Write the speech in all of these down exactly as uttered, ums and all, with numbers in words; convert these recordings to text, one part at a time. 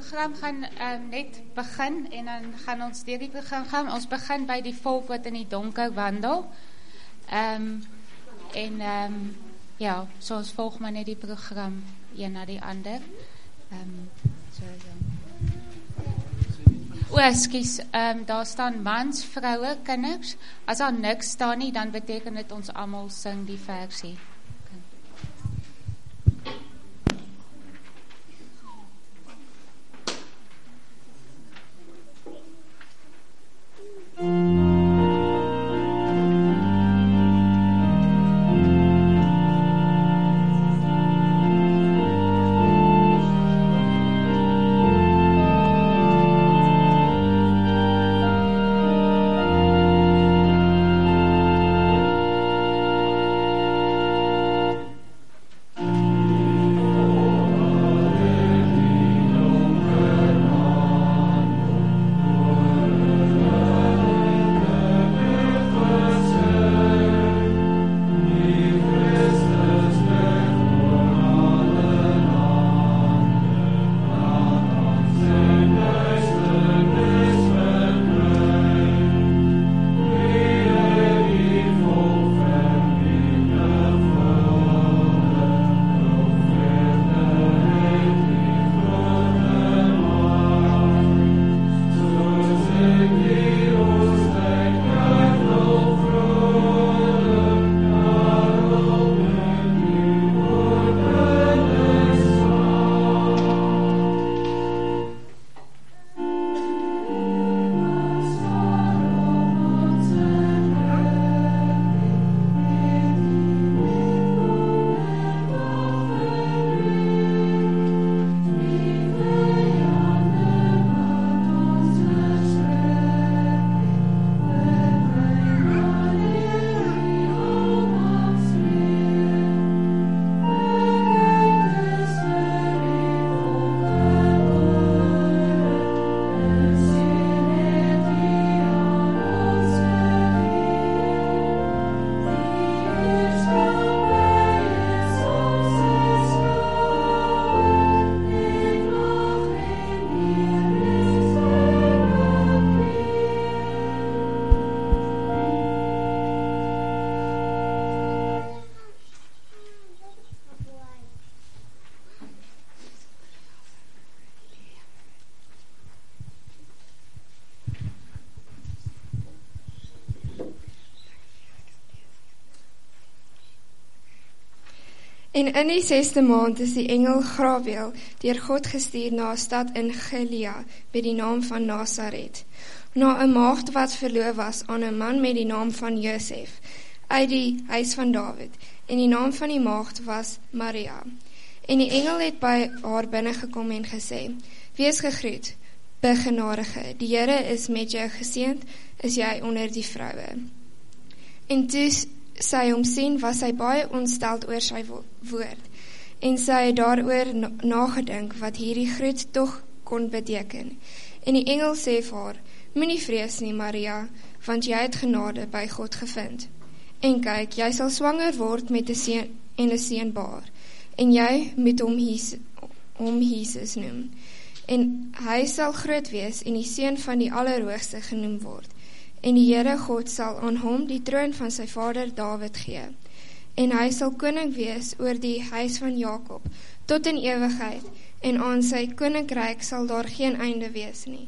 program gaan um, net begin en dan gaan ons deur die program gaan. Ons begin by die volk wat in die donker wandel. Um, en um, ja, so ons volg maar net die program een na die ander. Um, so, so. O, ekskuus, um, daar staan mans, vroue, kinders. As daar niks staan nie, dan beteken dit ons almal sing die versie. En in die zesde maand is die engel Gabriël deur God gestuur na 'n stad in Galilea met die naam van Nasaret, na 'n maagd wat verloof was aan 'n man met die naam van Josef, uit die huis van Dawid, en die naam van die maagd was Maria. En die engel het by haar binnegekom en gesê: "Wees gegroet, begenadigde, die Here is met jou, geseënd is jy onder die vroue." En toe sy hom sien, was sy baie ontsteld oor sy woord, en sy het daaroor nagedink wat hierdie groet tog kon beteken. En die engel sê vir haar: "Moenie vrees nie, Maria, want jy het genade by God gevind. En kyk, jy sal swanger word met 'n seun en 'n seun baar, en jy moet hom Jesus, hom Jesus noem. En hy sal groot wees en die seun van die Allerhoogste genoem word. En die Here God sal aan hom die troon van sy vader Dawid gee. En hy sal koning wees oor die huis van Jakob tot in ewigheid, en aan sy koninkryk sal daar geen einde wees nie."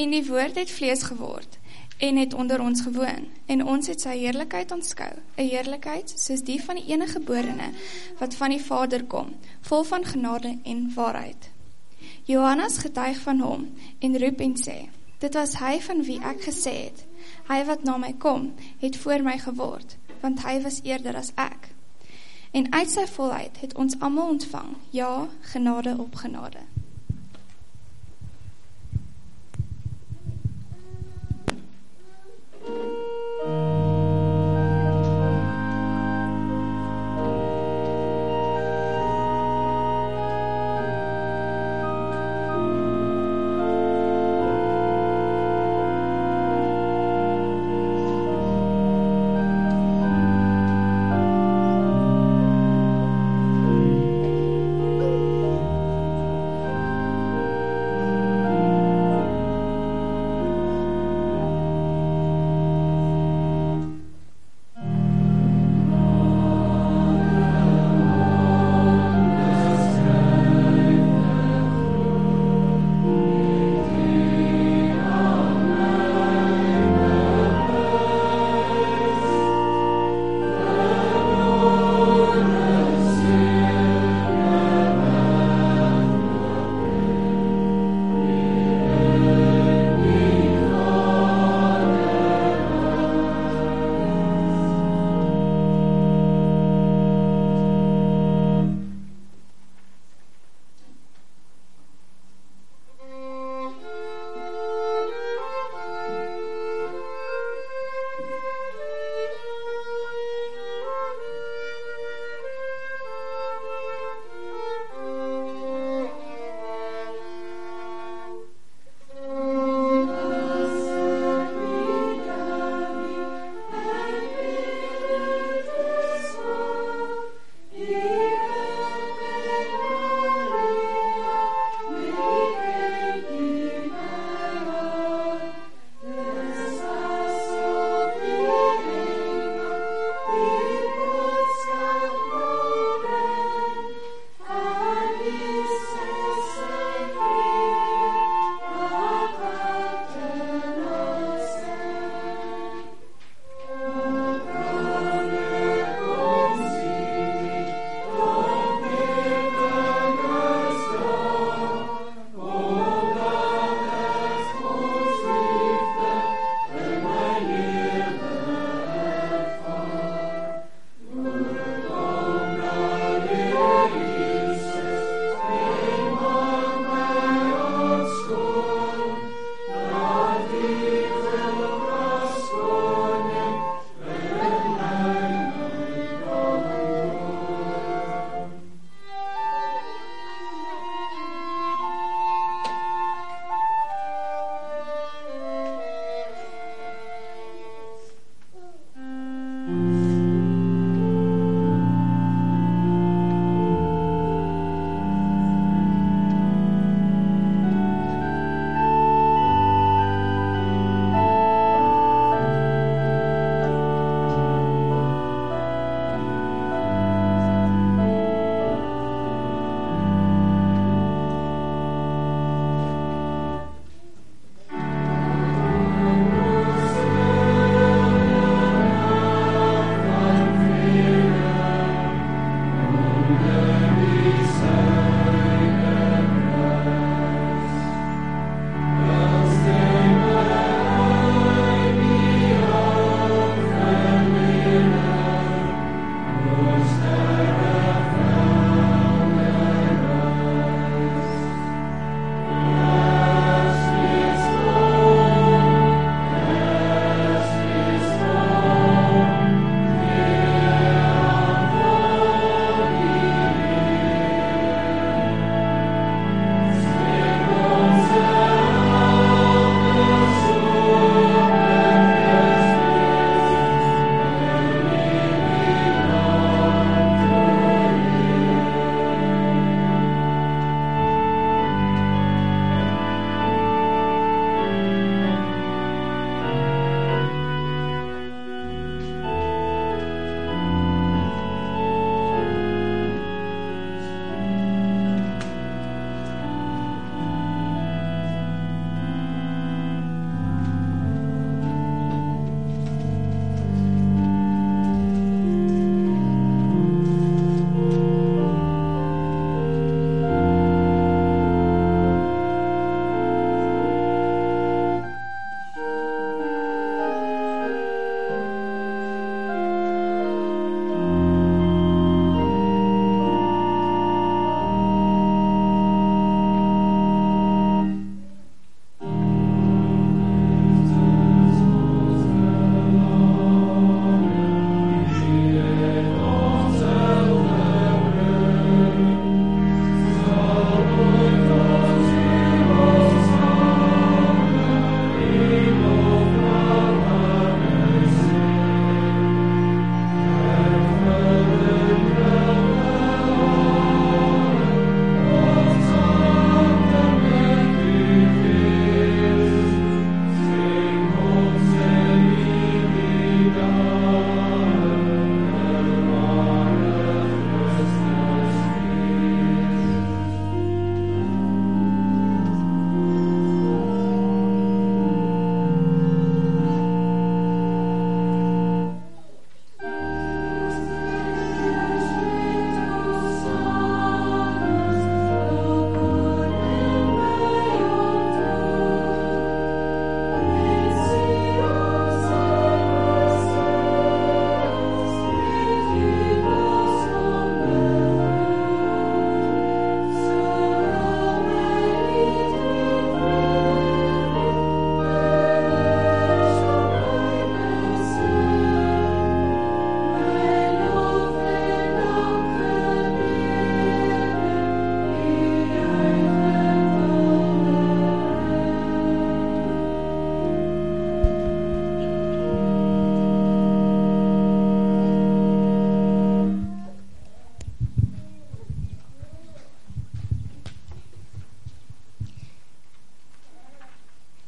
En die woord het vlees geword, en het onder ons gewoon, en ons het sy heerlikheid aanskou, 'n heerlikheid soos die van die enige geborene, wat van die Vader kom, vol van genade en waarheid. Johannes getuig van hom, en roep en sê, dit was hy van wie ek gesê het, hy wat na my kom, het voor my geword, want hy was eerder as ek. En uit sy volheid het ons almal ontvang, ja, genade op genade.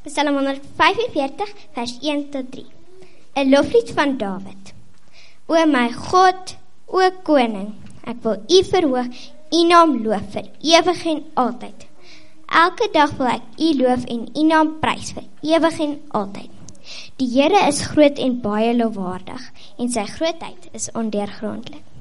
Psalm honderdvyfenveertig, vers een tot drie. 'n Loflied van Dawid. O my God, o koning, ek wil U verhoog, U naam loof vir ewig en altyd. Elke dag wil ek U loof en U naam prys vir ewig en altyd. Die Here is groot en baie lofwaardig, en sy grootheid is ondeurgrondlik.